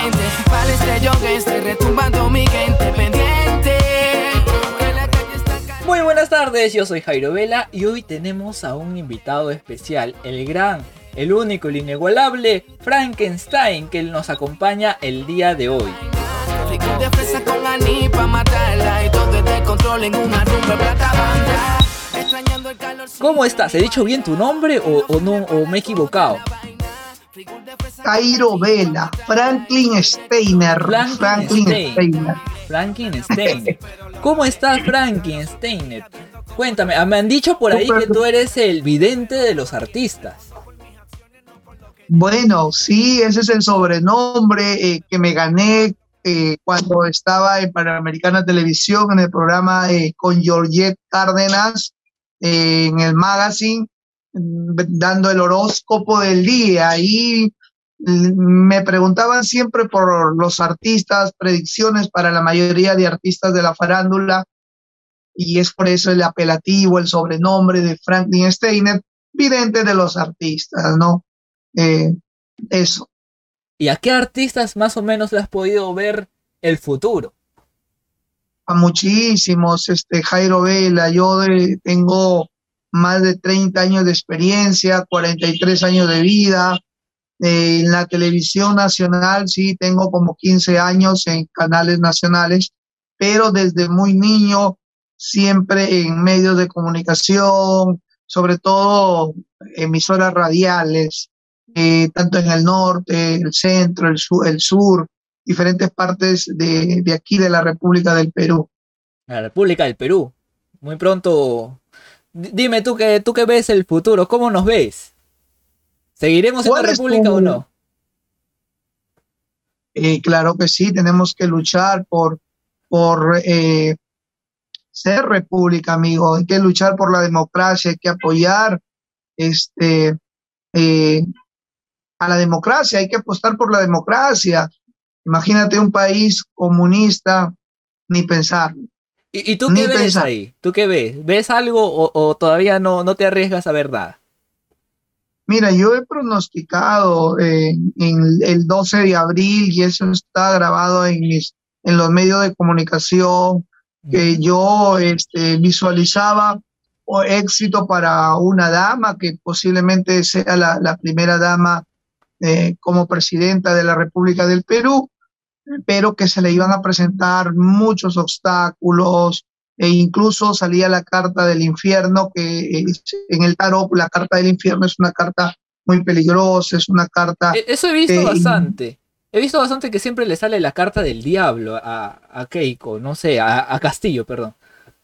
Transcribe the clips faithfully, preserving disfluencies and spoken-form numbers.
Vale, este yo que estoy retumbando mi gente pendiente. Muy buenas tardes, yo soy Jairo Vela y hoy tenemos a un invitado especial, el gran, el único, el inigualable Frankenstein, que nos acompaña el día de hoy. De fresa con aní pa' matarla y todo desde control en una rumba plata banda. Extrañando el calor. ¿Cómo estás? ¿He dicho bien tu nombre o, o no, o me he equivocado? Jairo Vela, Franklin Steiner. Franklin, Franklin Stein. Steiner. Franklin Steiner. ¿Cómo estás, Franklin Steiner? Cuéntame, me han dicho por ahí que tú eres el vidente de los artistas. Bueno, sí, ese es el sobrenombre eh, que me gané eh, cuando estaba en Panamericana Televisión, en el programa eh, con Georgette Cárdenas, eh, en el magazine, dando el horóscopo del día. Y me preguntaban siempre por los artistas, predicciones para la mayoría de artistas de la farándula, y es por eso el apelativo, el sobrenombre de Franklin Steiner, vidente de los artistas, ¿no? Eh, eso. ¿Y a qué artistas más o menos le has podido ver el futuro? A muchísimos, este, Jairo Vela. Yo de, tengo más de treinta años de experiencia, cuarenta y tres años de vida. Eh, en la televisión nacional, sí, tengo como quince años en canales nacionales, pero desde muy niño, siempre en medios de comunicación, sobre todo emisoras radiales, eh, tanto en el norte, el centro, el sur, el sur diferentes partes de, de aquí, de la República del Perú. La República del Perú. Muy pronto. D- dime tú que tú que ves el futuro, ¿cómo nos ves? ¿Seguiremos en la República tu... o no? Eh, claro que sí, tenemos que luchar por, por eh, ser república, amigo. Hay que luchar por la democracia, hay que apoyar este, eh, a la democracia, hay que apostar por la democracia. Imagínate un país comunista, ni pensar. ¿Y, y tú qué ves pensar. ahí? ¿Tú qué ves? ¿Ves algo o, o todavía no, no te arriesgas a ver nada? Mira, yo he pronosticado eh, en el doce de abril, y eso está grabado en, mis, en los medios de comunicación, que yo este, visualizaba éxito para una dama que posiblemente sea la, la primera dama eh, como presidenta de la República del Perú, pero que se le iban a presentar muchos obstáculos, e incluso salía la carta del infierno, que en el tarot la carta del infierno es una carta muy peligrosa, es una carta... Eso he visto eh, bastante. He visto bastante que siempre le sale la carta del diablo a, a Keiko, no sé, a, a Castillo, perdón.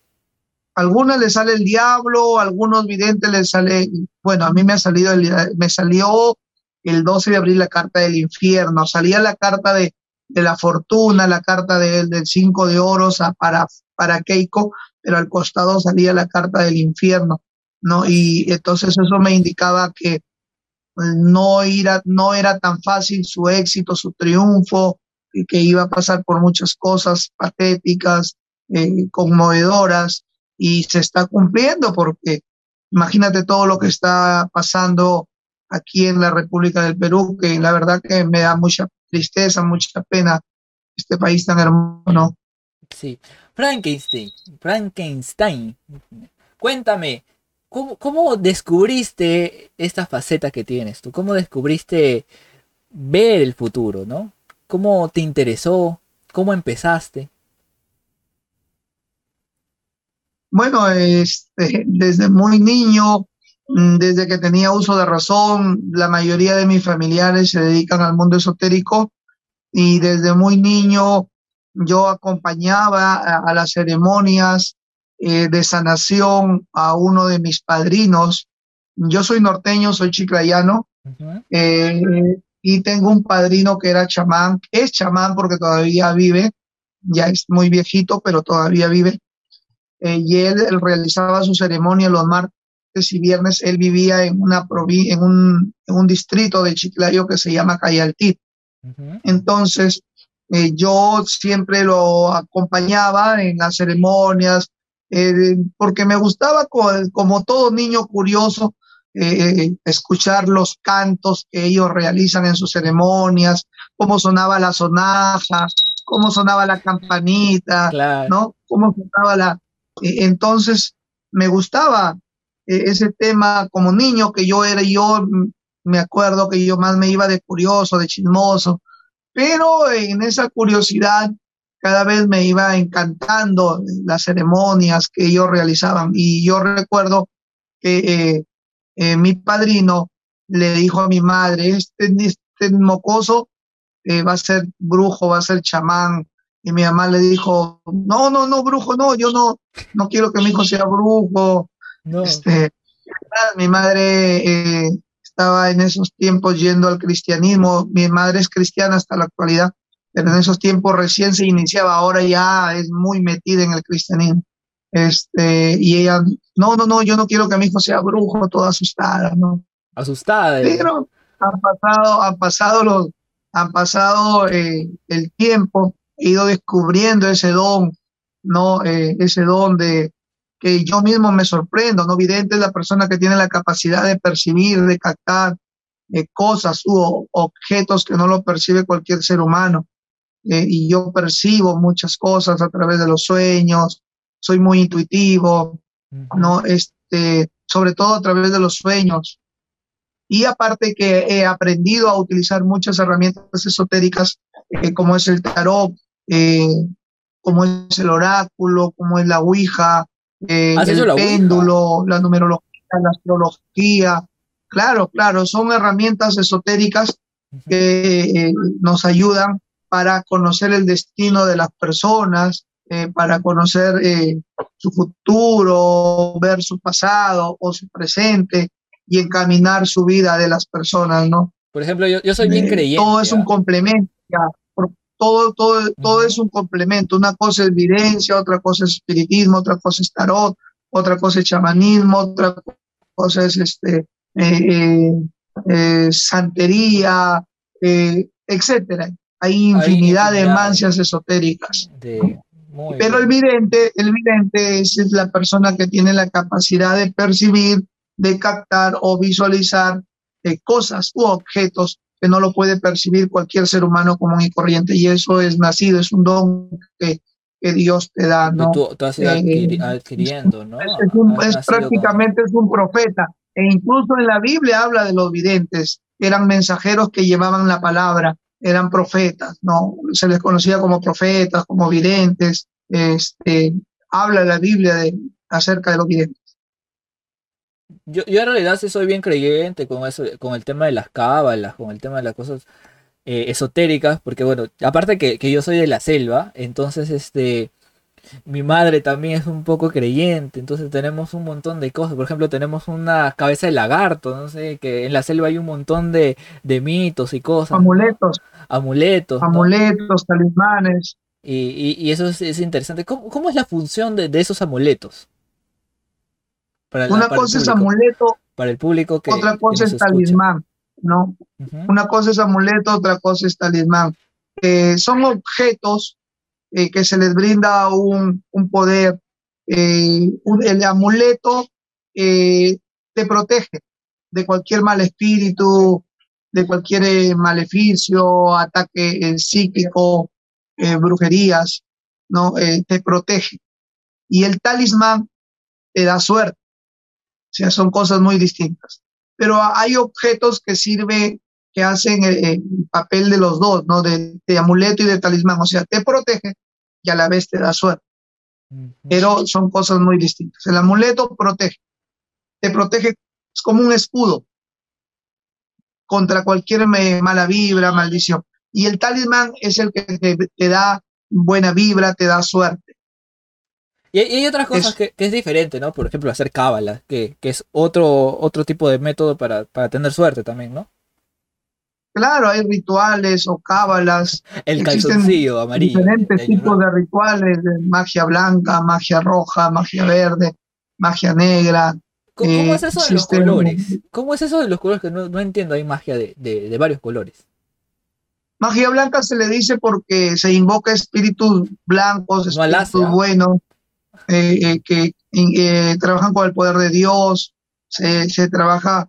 A algunas le sale el diablo, a algunos videntes les sale... Bueno, a mí me ha salido el, me salió el doce de abril la carta del infierno, salía la carta de, de la fortuna, la carta de, del cinco de oros para... para Keiko, pero al costado salía la carta del infierno, ¿no? Y entonces eso me indicaba que no era, no era tan fácil su éxito, su triunfo, y que iba a pasar por muchas cosas patéticas, eh, conmovedoras, y se está cumpliendo, porque imagínate todo lo que está pasando aquí en la República del Perú, que la verdad que me da mucha tristeza, mucha pena, este país tan hermoso, ¿no? Sí. Frankenstein, Frankenstein, cuéntame, ¿cómo, ¿cómo descubriste esta faceta que tienes tú? ¿Cómo descubriste ver el futuro, no? ¿Cómo te interesó? ¿Cómo empezaste? Bueno, este, desde muy niño, desde que tenía uso de razón, la mayoría de mis familiares se dedican al mundo esotérico, y desde muy niño yo acompañaba a, a las ceremonias eh, de sanación a uno de mis padrinos. Yo soy norteño, soy chiclayano, uh-huh. eh, y tengo un padrino que era chamán, es chamán porque todavía vive, ya es muy viejito, pero todavía vive, eh, y él, él realizaba su ceremonia los martes y viernes. Él vivía en, una provi- en, un, en un distrito de Chiclayo que se llama Cayaltí. Uh-huh. Entonces, Eh, yo siempre lo acompañaba en las ceremonias, eh, porque me gustaba, co- como todo niño curioso, eh, escuchar los cantos que ellos realizan en sus ceremonias, cómo sonaba la sonaja, cómo sonaba la campanita, Claro. ¿no? Cómo sonaba la... eh, entonces, me gustaba eh, ese tema como niño que yo era, yo mm, me acuerdo que yo más me iba de curioso, de chismoso, pero en esa curiosidad cada vez me iba encantando las ceremonias que ellos realizaban. Y yo recuerdo que eh, eh, mi padrino le dijo a mi madre, este, este mocoso eh, va a ser brujo, va a ser chamán. Y mi mamá le dijo, no, no, no, brujo, no, yo no, no quiero que mi hijo sea brujo. No. Este, mi madre eh, estaba en esos tiempos yendo al cristianismo, mi madre es cristiana hasta la actualidad, pero en esos tiempos recién se iniciaba, ahora ya es muy metida en el cristianismo. Este, y ella, no, no, no, yo no quiero que mi hijo sea brujo, toda asustada, ¿no? Asustada. ella. Pero han pasado, han pasado los, han pasado eh, el tiempo, he ido descubriendo ese don, ¿no? Eh, ese don de que yo mismo me sorprendo, ¿no? Vidente es la persona que tiene la capacidad de percibir, de captar eh, cosas u objetos que no lo percibe cualquier ser humano. Eh, y yo percibo muchas cosas a través de los sueños, soy muy intuitivo, Ujú. ¿no? Este, sobre todo a través de los sueños. Y aparte que he aprendido a utilizar muchas herramientas esotéricas, eh, como es el tarot, eh, como es el oráculo, como es la ouija, eh, ¿Has hecho el la ouija? péndulo, la numerología, la astrología. Claro, claro, son herramientas esotéricas Ujú. que eh, nos ayudan para conocer el destino de las personas, eh, para conocer eh, su futuro, ver su pasado o su presente y encaminar su vida de las personas, ¿no? Por ejemplo, yo, yo soy bien Eh, todo creyente, es un ¿ah? complemento, ya, por- todo, todo, todo es Ujú. un complemento. Una cosa es videncia, otra cosa es espiritismo, otra cosa es tarot, otra cosa es chamanismo, otra cosa es este, eh, eh, eh, santería, eh, etcétera. Hay Hay infinidad de infinidad mancias esotéricas. de... Muy Pero el bien. vidente, el vidente es, es la persona que tiene la capacidad de percibir, de captar o visualizar eh, cosas u objetos que no lo puede percibir cualquier ser humano común y corriente. Y eso es nacido, es un don que, que Dios te da, Que ¿no? tú, tú has ido Eh, adquiri- es, adquiriendo, ¿no? es un- Has es nacido con eso. prácticamente es un profeta. E incluso en la Biblia habla de los videntes, eran mensajeros que llevaban la palabra, eran profetas, ¿no? Se les conocía como profetas, como videntes. Este, habla la Biblia de, acerca de los videntes. Yo, yo en realidad sí soy bien creyente con eso, con el tema de las cábalas, con el tema de las cosas eh, esotéricas, porque bueno, aparte que, que yo soy de la selva, entonces este, mi madre también es un poco creyente, entonces tenemos un montón de cosas. Por ejemplo, tenemos una cabeza de lagarto, no sé, que en la selva hay un montón de, de mitos y cosas, ¿no? Amuletos, Amuletos, ¿no? amuletos, talismanes. Y, y- y eso es, es interesante. ¿Cómo, cómo es la función de, de esos amuletos para la, Una para el cosa es público? amuleto, Para el público que, otra que cosa nos es escucha. talismán, ¿no? Ujú. Una cosa es amuleto, otra cosa es talismán. Eh, son objetos eh, que se les brinda un, un poder. Eh, un- el amuleto eh, te protege de cualquier mal espíritu, de cualquier eh, maleficio, ataque eh, psíquico, eh, brujerías, ¿no? Eh, te protege. Y el talismán te da suerte. O sea, son cosas muy distintas. Pero hay objetos que sirven, que hacen el, el papel de los dos, ¿no? De, de amuleto y de talismán. O sea, te protege y a la vez te da suerte. Ujú. Pero son cosas muy distintas. El amuleto protege, te protege, es como un escudo contra cualquier me, mala vibra, maldición. Y el talismán es el que te, te da buena vibra, te da suerte. Y hay, y hay otras cosas Es que, que es diferente, ¿no? Por ejemplo, hacer cábala, que, que es otro, otro tipo de método para, para tener suerte también, ¿no? claro, hay rituales o cábalas, El existen calzoncillo amarillo de, de diferentes Año tipos Nuevo. de rituales, de magia blanca, magia roja, magia verde, magia negra, ¿Cómo, cómo eh, es eso de los existen colores? ¿Cómo es eso de los colores? Que no, no entiendo, hay magia de, de, de varios colores. magia blanca se le dice porque se invoca espíritus blancos, No al espíritus Asia. buenos, eh, eh, que eh, trabajan con el poder de Dios, se, se trabaja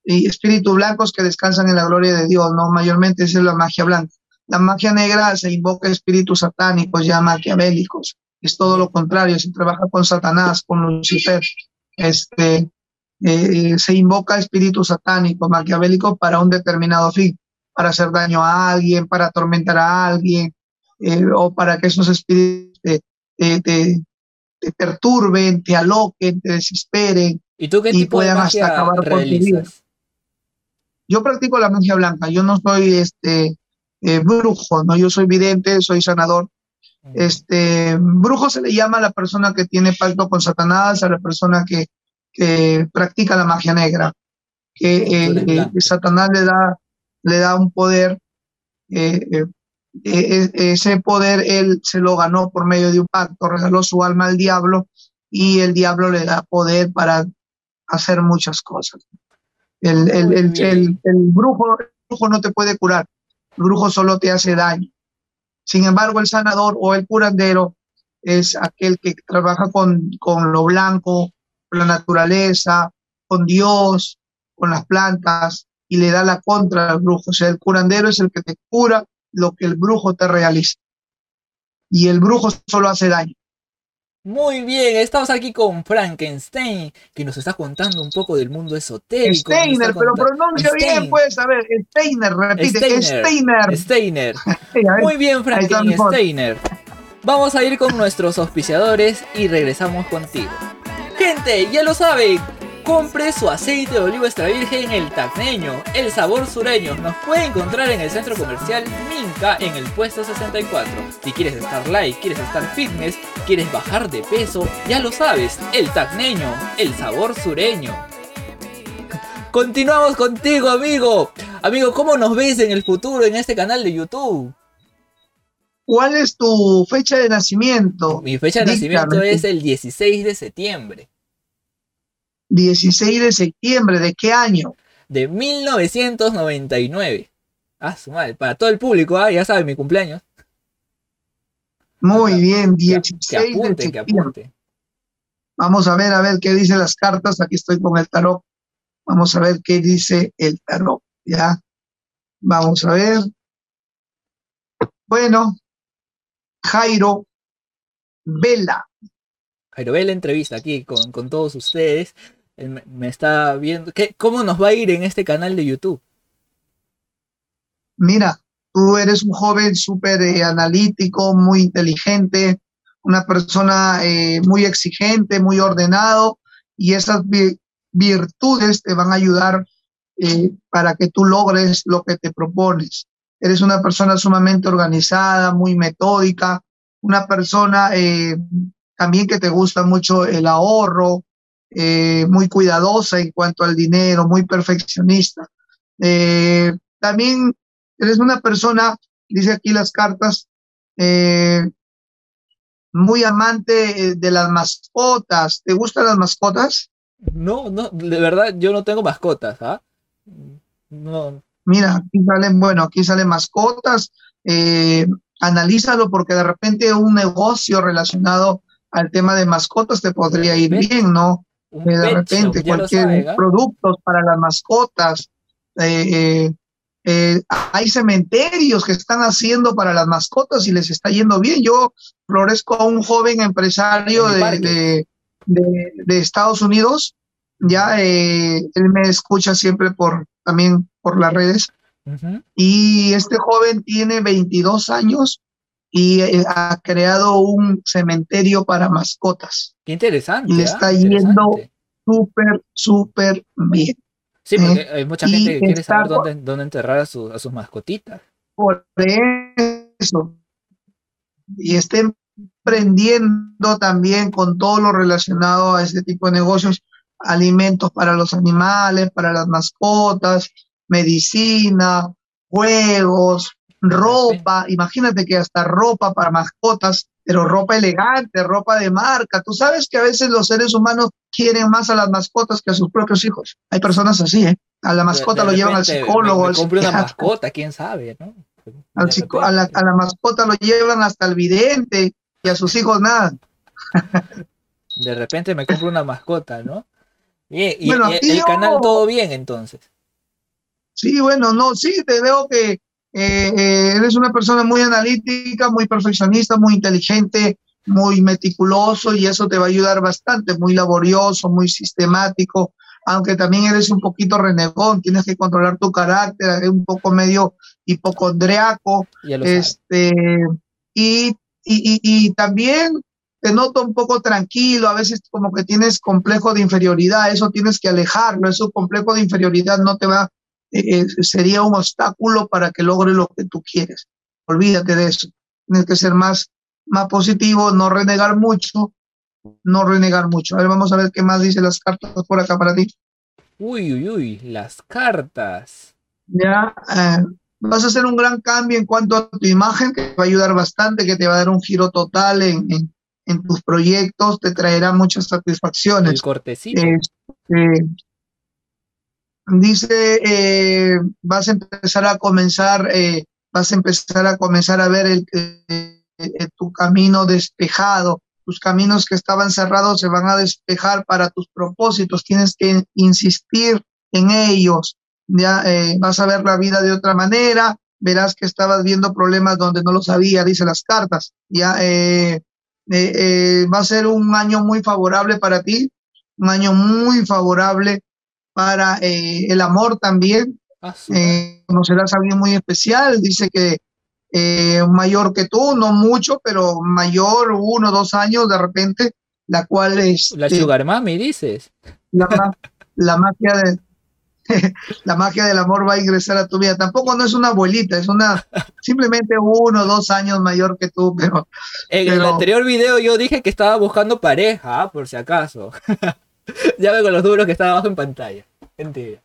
y espíritus blancos que descansan en la gloria de Dios, ¿no? Mayormente esa es la magia blanca. La magia negra se invoca espíritus satánicos, ya maquiavélicos. Es todo lo contrario, se trabaja con Satanás, con Lucifer. Este, eh, se invoca espíritus satánicos, maquiavélicos para un determinado fin, para hacer daño a alguien, para atormentar a alguien, eh, o para que esos espíritus te, te, te, te perturben, te aloquen, te desesperen ¿Y tú qué y tipo de puedan hasta magia acabar con tu vida. realizas? Yo practico la magia blanca, yo no soy este eh, brujo, ¿no? Yo soy vidente, soy sanador. Este, brujo se le llama a la persona que tiene pacto con Satanás, a la persona que, que practica la magia negra, que Y tú eh, eres eh, blanco. Satanás le da, le da un poder, eh, eh, eh, ese poder él se lo ganó por medio de un pacto, regaló su alma al diablo y el diablo le da poder para hacer muchas cosas. El, el, Muy el, el, bien. el brujo, el brujo no te puede curar, el brujo solo te hace daño. Sin embargo, el sanador o el curandero es aquel que trabaja con, con lo blanco, con la naturaleza, con Dios, con las plantas y le da la contra al brujo. O sea, el curandero es el que te cura lo que el brujo te realiza. Y el brujo solo hace daño. Muy bien, estamos aquí con Frankenstein, que nos está contando un poco del mundo esotérico. Nos está Steiner, pero contando... pronuncia bien, Stein, pues, a ver, Steiner, repite, Steiner, Steiner. Steiner. Sí, a ver, Muy bien, ahí está Franklin mejor. Steiner. Vamos a ir con nuestros auspiciadores y regresamos contigo. Gente, ya lo saben, compre su aceite de oliva extra virgen El Tacneño, el sabor sureño. Nos puede encontrar en el centro comercial Minca en el puesto sesenta y cuatro. Si quieres estar light, quieres estar fitness, quieres bajar de peso, ya lo sabes, El Tacneño, el sabor sureño. Continuamos contigo, amigo. Amigo, ¿cómo nos ves en el futuro en este canal de YouTube? ¿Cuál es tu fecha de nacimiento? Mi fecha de nacimiento Dígame. es el dieciséis de septiembre dieciséis de septiembre, ¿de qué año? de mil novecientos noventa y nueve. Ah, su madre, para todo el público, ¿ah? Ya saben, mi cumpleaños. Muy Acá. bien, Que, que dieciséis de apunten, que septiembre. apunten. Vamos a ver, a ver qué dicen las cartas. Aquí estoy con el tarot. Vamos a ver qué dice el tarot. Ya, vamos a ver. Bueno, Jairo Vela. Jairo, ve la entrevista aquí con, con todos ustedes. Él me, me está viendo. ¿Qué, ¿Cómo nos va a ir en este canal de YouTube? Mira, tú eres un joven súper eh, analítico, muy inteligente, una persona eh, muy exigente, muy ordenado, y esas vi- virtudes te van a ayudar eh, para que tú logres lo que te propones. Eres una persona sumamente organizada, muy metódica, una persona eh, también que te gusta mucho el ahorro, eh, muy cuidadosa en cuanto al dinero, muy perfeccionista. Eh, también eres una persona, dice aquí las cartas, eh, muy amante eh, de las mascotas. ¿Te gustan las mascotas? No, no, de verdad, yo no tengo mascotas, ¿ah? No. Mira, aquí salen, bueno, aquí salen mascotas. Eh, analízalo porque de repente un negocio relacionado al tema de mascotas te De podría ir repente, bien, ¿no? un Eh, de pet shop, repente ya lo cualquier saben, ¿ah? productos para las mascotas. Eh, eh, eh, hay cementerios que están haciendo para las mascotas y les está yendo bien. Yo florezco a un joven En empresario mi de, parque. de, de, de Estados Unidos. Ya eh, él me escucha siempre por también por las redes. Ujú. Y este joven tiene veintidós años y eh, ha creado un cementerio para mascotas Qué y interesante, le ¿ah? está Qué yendo interesante. súper, súper bien. Sí, ¿eh? porque hay mucha gente Y que quiere está saber dónde, dónde enterrar a, su- a sus mascotitas. por eso y está emprendiendo también con todo lo relacionado a este tipo de negocios, alimentos para los animales, para las mascotas, medicina, juegos, De repente. ropa. Imagínate que hasta ropa para mascotas, pero ropa elegante, ropa de marca. Tú sabes que a veces los seres humanos quieren más a las mascotas que a sus propios hijos. Hay personas así, ¿eh? A la De, mascota de lo llevan al repente me, psicólogo, me al compre una psiquiatra. mascota, quién sabe, ¿no? Al De psico- a, la, repente. a la mascota lo llevan hasta el vidente y a sus hijos nada. De repente me compro una mascota, ¿no? Bien, y, Bueno, y aquí el yo, canal todo bien entonces. Sí, bueno, no, sí, te veo que eh, eh, eres una persona muy analítica, muy perfeccionista, muy inteligente, muy meticuloso y eso te va a ayudar bastante, muy laborioso, muy sistemático, aunque también eres un poquito renegón, tienes que controlar tu carácter, eres un poco medio hipocondriaco, Ya lo sabes. este, y, y, y, y también te noto un poco tranquilo, a veces como que tienes complejo de inferioridad, eso tienes que alejarlo, eso complejo de inferioridad no te va eh, sería un obstáculo para que logres lo que tú quieres. Olvídate de eso. Tienes que ser más, más positivo, no renegar mucho, no renegar mucho. A ver, vamos a ver qué más dice las cartas por acá para ti. Uy, uy, uy, las cartas. Ya, eh, vas a hacer un gran cambio en cuanto a tu imagen, que te va a ayudar bastante, que te va a dar un giro total en, en, en tus proyectos, te traerá muchas El satisfacciones. cortecito. Este, dice, eh, vas a empezar a comenzar, eh, vas a empezar a comenzar a ver el, eh, eh, tu camino despejado, tus caminos que estaban cerrados se van a despejar para tus propósitos, tienes que insistir en ellos, ya eh, vas a ver la vida de otra manera, verás que estabas viendo problemas donde no los había, dice las cartas, ya eh, eh, eh, va a ser un año muy favorable para ti, un año muy favorable para eh, el amor también. Ah, su madre. Eh, conocerás a alguien muy especial, dice que eh, mayor que tú, no mucho, pero mayor, uno o dos años de repente, la cual La este, Sugar Mami, dices. la, la magia de la magia del amor va a ingresar a tu vida. Tampoco no es una abuelita, es una simplemente uno o dos años mayor que tú, pero, En el pero anterior video yo dije que estaba buscando pareja, ah, por si acaso. Ya ve con los números que estaba abajo en pantalla. Mentira.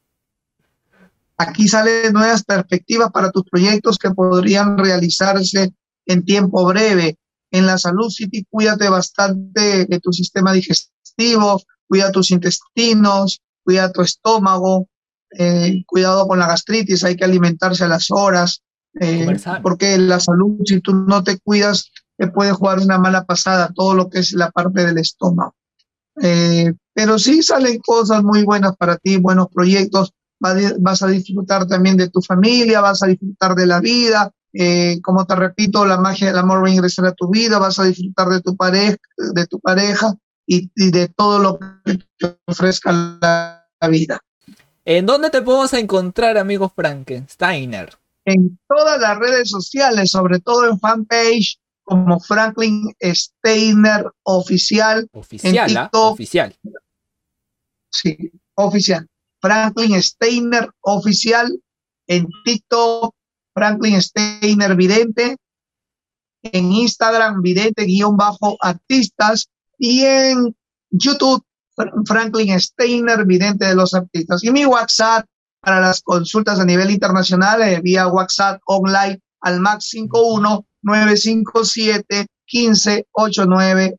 aquí salen nuevas perspectivas para tus proyectos que podrían realizarse en tiempo breve. En la salud, sí, cuídate bastante de tu sistema digestivo, cuida tus intestinos, cuida tu estómago, eh, cuidado con la gastritis, hay que alimentarse a las horas, eh, Comer sano. porque la salud, si tú no te cuidas, te puede jugar una mala pasada, todo lo que es la parte del estómago. Eh, pero sí salen cosas muy buenas para ti, buenos proyectos, vas a disfrutar también de tu familia, vas a disfrutar de la vida, eh, como te repito, la magia del amor va a ingresar a tu vida, vas a disfrutar de tu pareja, de tu pareja y, y de todo lo que te ofrezca la, la vida. ¿En dónde te podemos encontrar, amigo Frankensteiner? En todas las redes sociales, sobre todo en fanpage, como Franklin Steiner Oficial, en Oficial, ¿ah? TikTok, Oficial. sí, oficial. Franklin Steiner Oficial, en TikTok, Franklin Steiner Vidente, en Instagram, Vidente-artistas, y en YouTube, Franklin Steiner, Vidente de los Artistas. Y mi WhatsApp para las consultas a nivel internacional, eh, vía WhatsApp online al más cinco uno nueve cinco siete uno cinco ocho nueve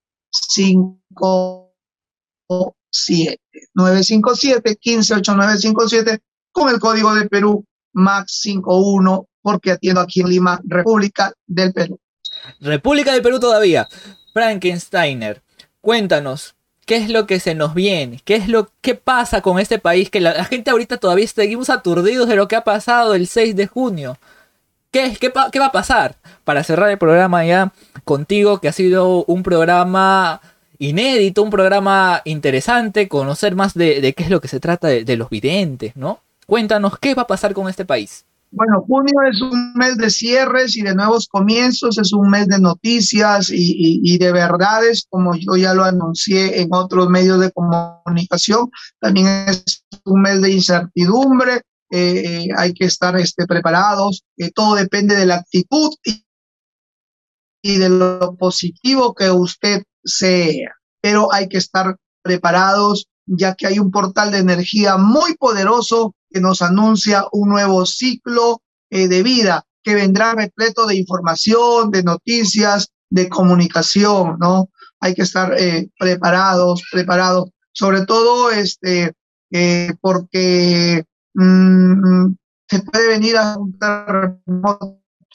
cinco siete nueve cinco siete uno cinco ocho nueve cinco siete con el código de Perú más cinco uno porque atiendo aquí en Lima, República del Perú. República del Perú todavía. Frankensteiner, cuéntanos, ¿qué es lo que se nos viene? ¿Qué es lo que pasa con este país? Que la, la gente ahorita todavía seguimos aturdidos de lo que ha pasado el seis de junio. ¿Qué, es, qué, ¿Qué va a pasar? Para cerrar el programa ya contigo, que ha sido un programa inédito, un programa interesante, conocer más de, de qué es lo que se trata de, de los videntes, ¿no? Cuéntanos, ¿qué va a pasar con este país? Bueno, junio es un mes de cierres y de nuevos comienzos, es un mes de noticias y, y, y de verdades, como yo ya lo anuncié en otros medios de comunicación. También es un mes de incertidumbre, eh, hay que estar este, preparados, eh, todo depende de la actitud y, y de lo positivo que usted sea, pero hay que estar preparados, ya que hay un portal de energía muy poderoso que nos anuncia un nuevo ciclo eh, de vida que vendrá repleto de información, de noticias, de comunicación, ¿no? Hay que estar eh, preparados, preparados, sobre todo este, eh, porque mmm, se puede venir a un terremoto.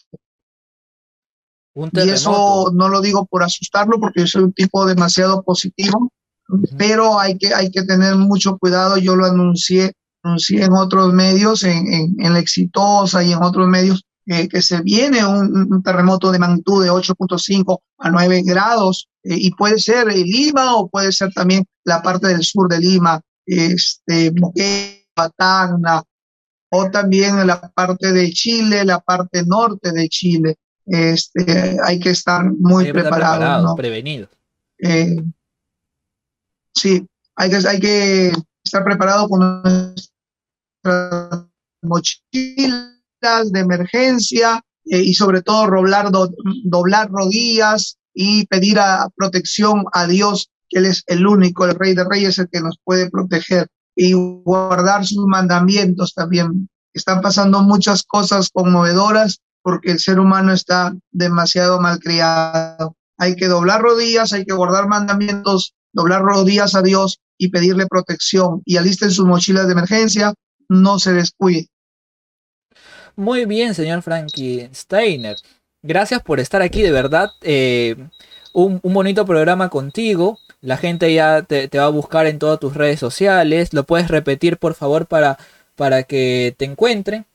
Un Y eso no lo digo por asustarlo, porque yo soy un tipo demasiado positivo, uh-huh. pero hay que, hay que tener mucho cuidado. Yo lo anuncié anuncié en otros medios, en, en, en La Exitosa y en otros medios, eh, que se viene un, un terremoto de magnitud de ocho punto cinco a nueve grados, eh, y puede ser eh, Lima o puede ser también la parte del sur de Lima, este, Moquegua, Tacna, o también en la parte de Chile, la parte norte de Chile. Este, hay que estar muy preparados, preparado, ¿no? Prevenidos. Eh, sí, hay que, hay que estar preparado con nuestras mochilas de emergencia, eh, y sobre todo doblar, do, doblar rodillas y pedir a, protección a Dios, que Él es el único, el Rey de Reyes, el que nos puede proteger, y guardar sus mandamientos también. Están pasando muchas cosas conmovedoras porque el ser humano está demasiado malcriado. Hay que doblar rodillas, hay que guardar mandamientos, doblar rodillas a Dios y pedirle protección. Y alisten sus mochilas de emergencia, no se descuide. Muy bien, señor Frankie Steiner. Gracias por estar aquí, de verdad. Eh, un, un bonito programa contigo. La gente ya te, te va a buscar en todas tus redes sociales. ¿Lo puedes repetir, por favor, para, para que te encuentren?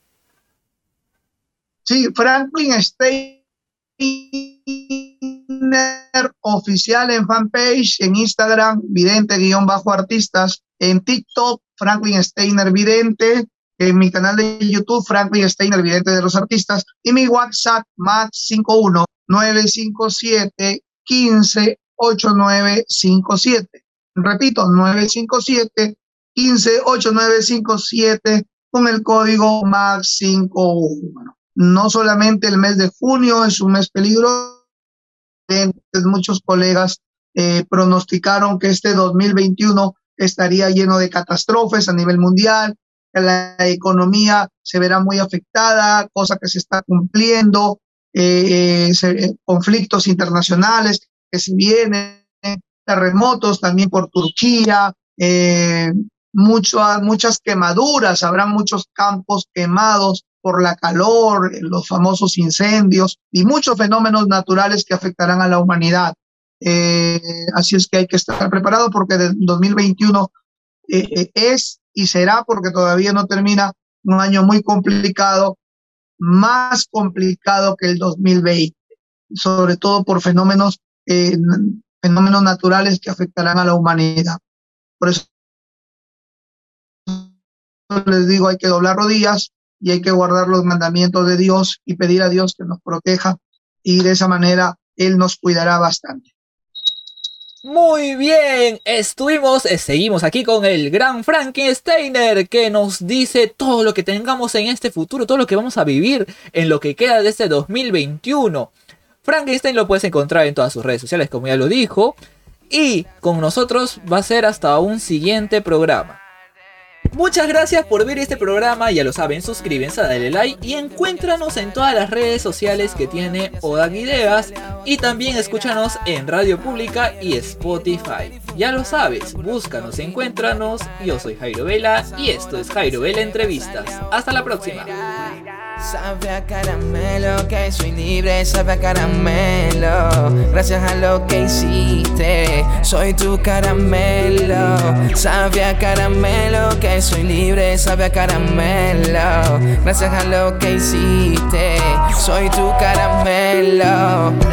Sí, Franklin Steiner oficial en fanpage, en Instagram, vidente-artistas, en TikTok, Franklin Steiner Vidente, en mi canal de YouTube, Franklin Steiner Vidente de los Artistas, y mi WhatsApp, más cinco uno nueve cinco siete uno cinco ocho nueve cinco siete. Repito, nueve cinco siete uno cinco ocho nueve cinco siete con el código más cinco uno. No solamente el mes de junio es un mes peligroso, muchos colegas eh, pronosticaron que este dos mil veintiuno estaría lleno de catástrofes a nivel mundial, que la economía se verá muy afectada, cosa que se está cumpliendo, eh, eh, se, conflictos internacionales que se vienen, terremotos también por Turquía, eh, mucho, muchas quemaduras, habrá muchos campos quemados por la calor, los famosos incendios y muchos fenómenos naturales que afectarán a la humanidad. Eh, así es que hay que estar preparado porque el dos mil veintiuno eh, eh, es y será, porque todavía no termina, un año muy complicado, más complicado que el dos mil veinte, sobre todo por fenómenos, eh, fenómenos naturales que afectarán a la humanidad. Por eso les digo, hay que doblar rodillas y hay que guardar los mandamientos de Dios y pedir a Dios que nos proteja, y de esa manera Él nos cuidará bastante. Muy bien, estuvimos, eh, seguimos aquí con el gran Frankie Steiner, que nos dice todo lo que tengamos en este futuro, todo lo que vamos a vivir en lo que queda de este dos mil veintiuno. Frankie Steiner lo puedes encontrar en todas sus redes sociales, como ya lo dijo, y con nosotros va a ser hasta un siguiente programa. Muchas gracias por ver este programa, ya lo saben, suscríbanse, dale like y encuéntranos en todas las redes sociales que tiene Odak Ideas, y también escúchanos en Radio Pública y Spotify. Ya lo sabes, búscanos, encuéntranos. Yo soy Jairo Vela y esto es Jairo Vela Entrevistas. Hasta la próxima. Sabe a caramelo que soy libre, sabe a caramelo. Gracias a lo que hiciste, soy tu caramelo. Sabe a caramelo que soy libre, sabe a caramelo. Gracias a lo que hiciste, soy tu caramelo.